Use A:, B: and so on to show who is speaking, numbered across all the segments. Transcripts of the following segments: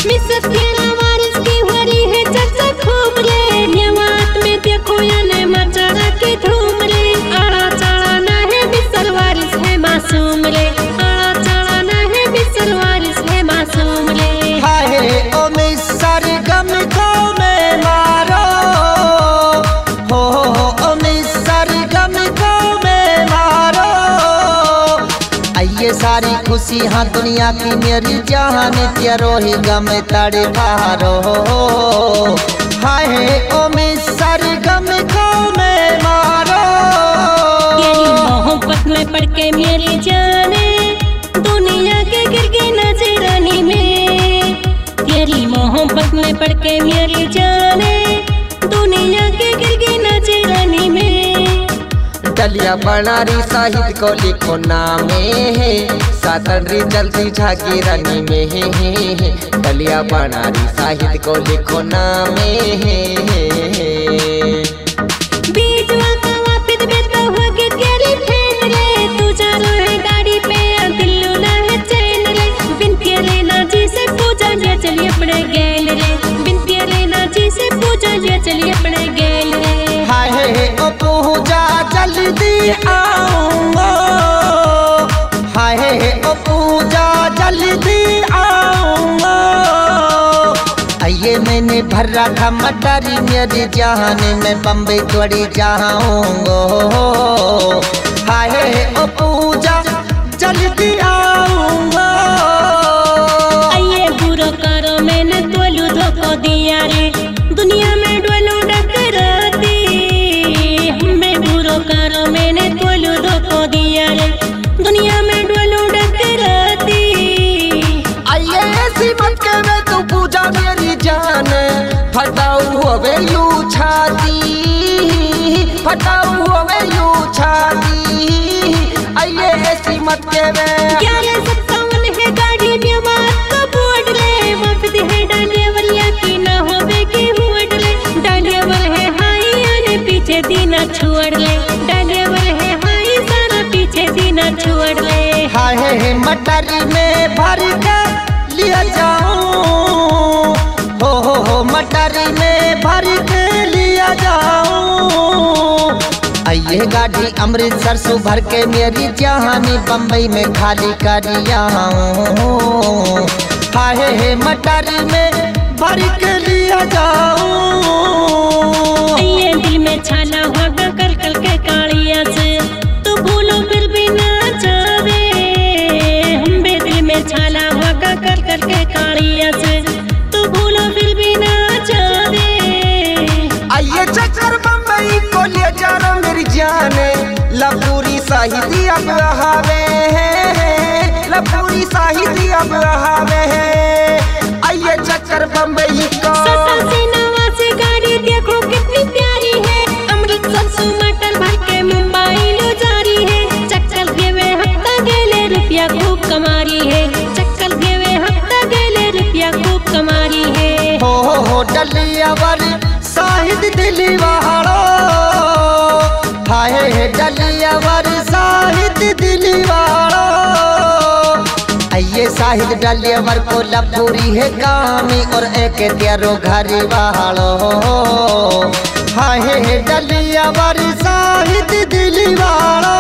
A: Mrs के वारिस की हो रही है चर्चा खूब रे, नेवात में देखो या ने मचड़ा की धूम रे। आड़ा चढ़ाना है मिसल वारिस है मासूम रे, आड़ा चढ़ाना है मिसल वारिस है मासूम रे।
B: हाय ओ मिसर गम को मैं मारो, हो ओ मिसर गम को मैं मारो। आइए सारी खुशी हाँ दुनिया की मेरी जहान तेरो ही गम तड़े पारो। हाय ओ मिसर गम को मैं मारो।
A: तेरी मोहब्बत में पड़ के मेरी जाने दुनिया के गिर गई नजरानी में, तेरी मोहब्बत में पड़ के मेरी जाने दुनिया के गिर गई नजरानी में।
B: डलिया बनारी साहिद को लिखो नामे है, सातनरी जल्दी झागी रानी में है। डलिया बनारी साहिद को लिखो नामे है।
A: बीजवा का वापिस बेटा हो के तेरी फैन रे, तू चारो है गाड़ी पे दिल्लू ना है चैन रे। बिन तेरे ना जी से पूजा ये चलिए अपने गैल रे, बिन तेरे ना जी से पूजा ये चलिए अपने गैल रे।
B: हाय ओ पूजा जल्दी आऊंगा, हाय ओ पूजा जल्दी आऊंगा। आइए मैंने भर रखा मटारी मेरी जान में बम्बई थोड़ी जाऊंगा। हाय ओ पूजा जल्दी आऊंगा।
A: आइए बुरो करो मैंने तोलू धोखो दिया रे, दुनिया में डोलू डकराती। हमें बुरो करो मैंने तोलू धोखो दिया रे, दुनिया में डोलू डकराती।
B: आइए ऐसी मत के मैं तू पूजा मेरी जान, फटाऊ होवे यू छाती, फटाऊ होवे यू छाती। आइए ऐसी मत के मैं
A: 1157 है गाड़ी में बात का बोर्ड रे, वापिस है डांडियावरिया की ना होवे की हुड रे। डांडियावर है हाई आने पीछे दीना छोड़ ले, डांडियावर है हाई सारा पीछे दीना छोड़ ले।
B: हाय मटर में भर के लिया जाऊं, हो मटर में भर के लिया जाऊं। आइए गाड़ी अमृतसर से भर के मेरी जहानी बम्बई में खाली करिया हूँ। हाय मटर में भर के लिया जाऊं।
A: ये दिल में छाना होगा कर कर के कालिया से, तू भूलो फिर भी ना जावे। हमें दिल में छाना होगा कर कर के कालिया से, तू भूलो फिर भी ना जावे।
B: आइए चक्कर बम्बई को ले जाना मेरी जाने, लपूरी साहिदी अब हावे है, लपूरी साहिदी अब हावे है। आइए चक्कर बम्बई को
A: 87 गाड़ी देखो कितनी प्यारी है, अमृतसर से मटर भर के मुंबई लो जा रही है। चक्कर देवे हफ्ता गेले रुपया खूब कमारी है, चक्कर देवे हफ्ता गेले रुपया खूब कमारी है।
B: हो डलियावर साहिद दिली वालो, हाय डलियावर साहिद दिली वालो। आइए साहिद डलियावर को लपूरी है कामी और एक तेरो घर वालो। हाय डलियावर साहिद दिली वालो।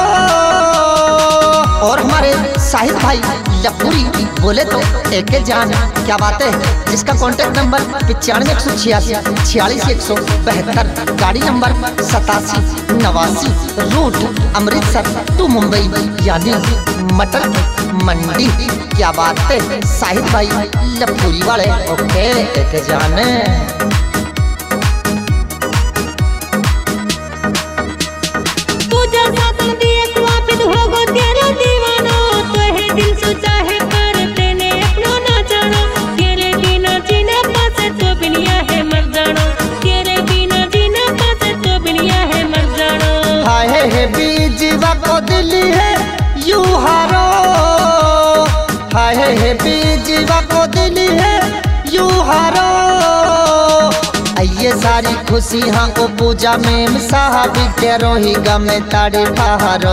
B: और हमारे साहिद भाई लपूरी बोले तो एक जान, क्या बात है। जिसका कॉन्टेक्ट नंबर 95 186 46 172, गाड़ी number 87 89, route Amritsar to Mumbai यानी मटर मंडी। क्या बात है साहिद भाई लपूरी वाले। ओके एक जान। बीजीवा को दिली है यू हारो, हाय बीजीवा को दिली है यू हारो। आइए सारी खुशी हाँ को पूजा में साहबी तेरो ही गम ताड़ी पहारो।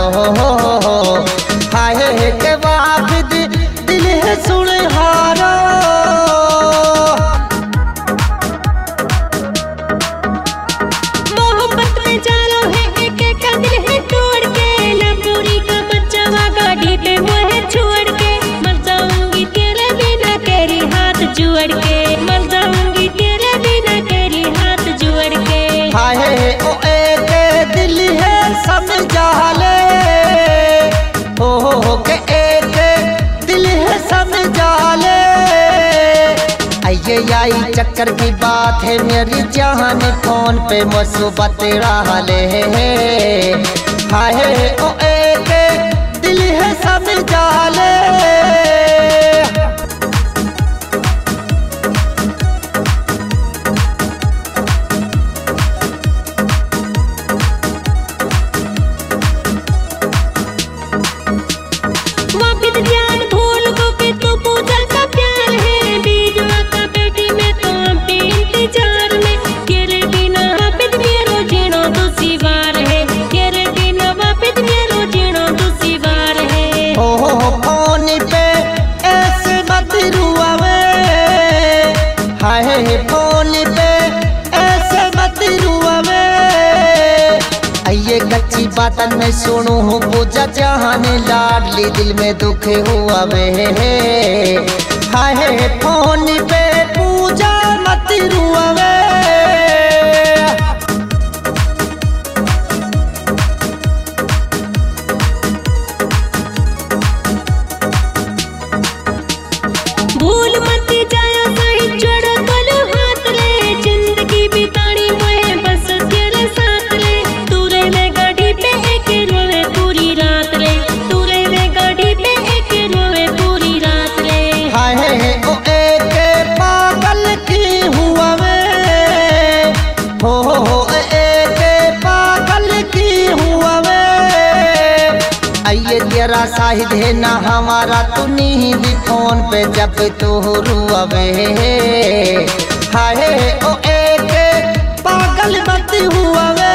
B: हाय के वाबिद दिल है सुन हारो। चक्कर की बात है मेरी जान फोन पे मुसीबत डाले हाय ओ एक दिल है सब जाले कच्ची बातन में सुनू हूँ पूजा चाहने लाडली दिल में दुख हुआ वे हाय फोन पे पूजा मत रुआ वे
A: भूल मत जाया सही जोड़ो तलो हाथ ले जिंदगी बितानी मैं बस तेरे साथ ले तू रे गाड़ी पे एक रोवे पूरी रात रे तू रे गाड़ी पे एक रोवे पूरी रात रे
B: हाय ओ एक पागल की हुआ वे हो एक पागल की हुआ वे आइए तेरा शाहिद है ना हमारा तू नींद फोन पे जब तू रुआ वे हाय ओ एक पागल मत हुआ वे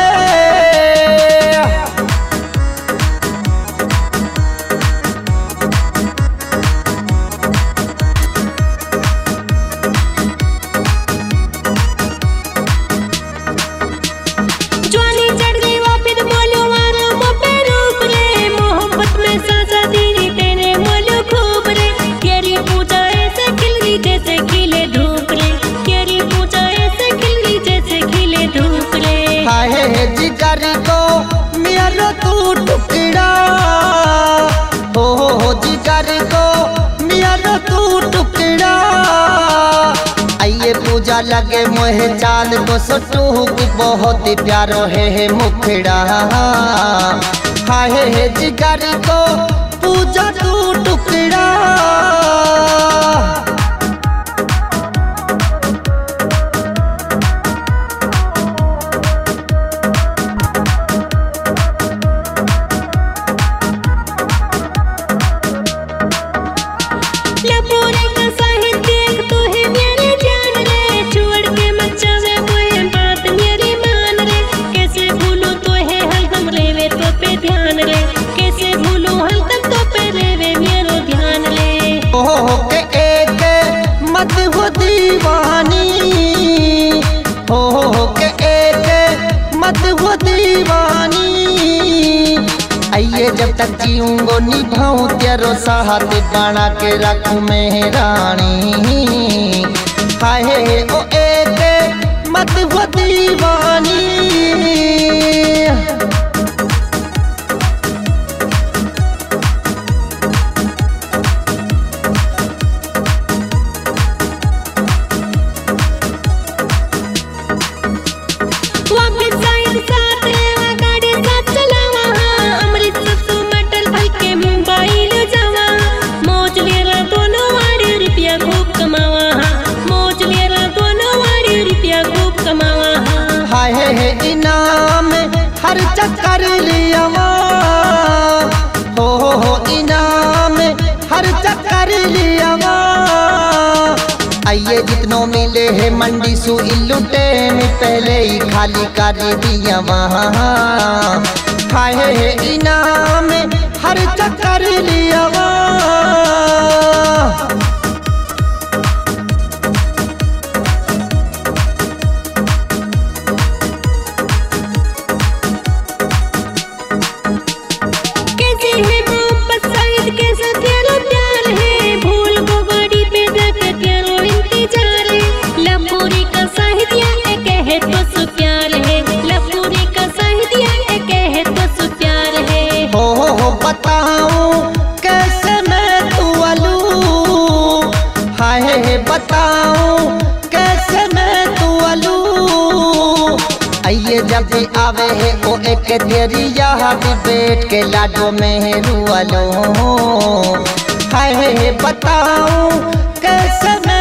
B: जिगर को मेरा तू टुकड़ा हो जिगर को मेरा तू टुकड़ा आइए पूजा लगे मोहे चांद को सटू बहुत प्यारो है मुखड़ा हाय जिगर को पूजा तू टुकड़ा मत हो दीवानी हो के एक मत हो दीवानी आइए जब तक जीऊंगो निभाऊं तेरो साथ बना के रखूं मैं रानी हाय ओ एक मत हो दीवानी इनाम हर चक्कर लिया हो इनाम हर चक्कर लिया आइए जितनों मिले है मंडी सु इल्लुटे में पहले ही खाली कर दिया हाय इनाम हर चक्कर लिया बताऊं कैसे मैं तू अलू जब भी आवे है वो एक तेरी यहाँ भी बैठ के लाडो में रुआलो। हाय बताऊं कैसे मैं